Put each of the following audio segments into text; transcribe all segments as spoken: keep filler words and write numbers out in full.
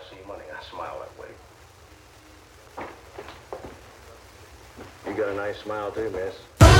see money, I smile that way. You got a nice smile too, miss.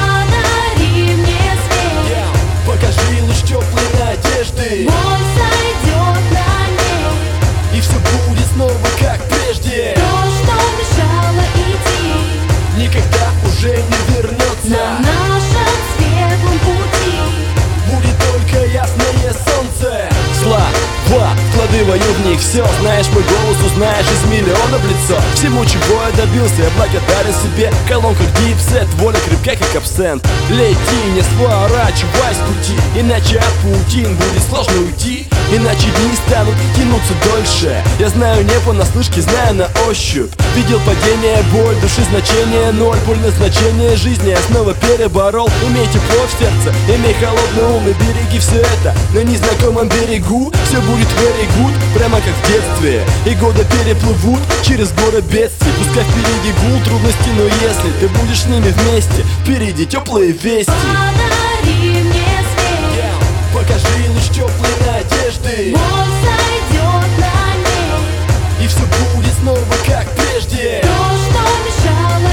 Подари мне свет, yeah. Покажи луч теплой надежды. боль сойдет на нет, и все будет снова как прежде. то, что мешало идти, никогда уже не вернется. на нашем светлом пути будет только ясное солнце. Слава, вкладываю в них все. Знаешь мой голос, узнаешь из миллиона в лицо. Всему, чего я добился, я благодарен себе. Колонка гипсет, воля крепкая, как абсент. Лети, не сворачивай с пути, иначе от паутин будет сложно уйти. Иначе дни станут тянуться дольше. Я знаю не понаслышке, знаю на ощупь. Видел падение, боль, души значение ноль. Больное значение жизни я снова переборол. Имей тепло в сердце, имей холодный ум и береги все это. На незнакомом берегу все будет very good, прямо как в детстве. И годы переплывут через горы бедствий. Пускай впереди гул трудностей, но если ты будешь с ними вместе, впереди теплые вести. подари мне свет, yeah. Покажи луч теплой надежды, боль сойдет на нет, и все будет снова как прежде. то, что мешало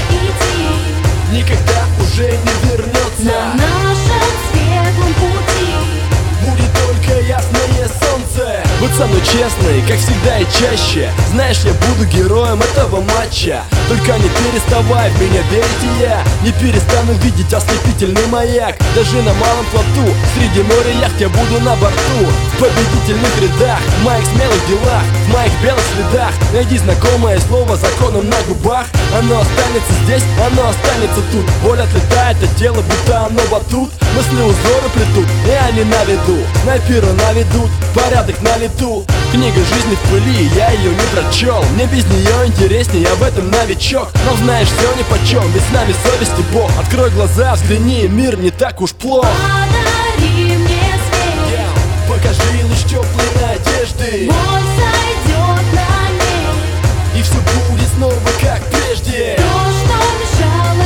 идти, никогда уже не вернется. на нашем светлом пути будет только ясное солнце. Будь со мной честный, как всегда и чаще. Знаешь, я буду героем этого матча. Только не переставай в меня верить, и я не перестану видеть ослепительный маяк. Даже на малом плоту, среди моря яхт я буду на борту. В победительных рядах, в моих смелых делах, в моих белых следах. Найди знакомое слово законом на губах. Оно останется здесь, оно останется тут. Боль отлетает от тела, будто оно батут. Мысли узоры плетут, и они на виду. Снайпера наведут, порядок на лету. Книга жизни в пыли, я ее не прочел. Мне без нее интереснее, об этом новичок. Но знаешь, все нипочем, ведь с нами совесть и Бог. Открой глаза, взгляни, мир не так уж плох. подари мне свет, yeah. Покажи луч теплой надежды, боль сойдет на нет, и все будет снова как прежде. то, что мешало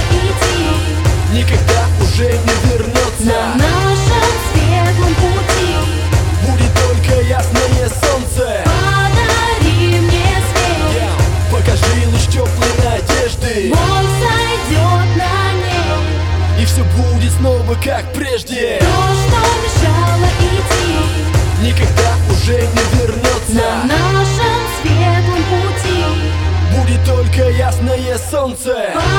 идти, никогда уже не вернется. на нашем светлом пути будет только ясное солнце. подари мне свет, yeah. Покажи луч теплой надежды, боль сойдет на нет, и все будет снова как прежде. то, что мешало идти, никогда уже не вернется. на нашем светлом пути будет только ясное солнце.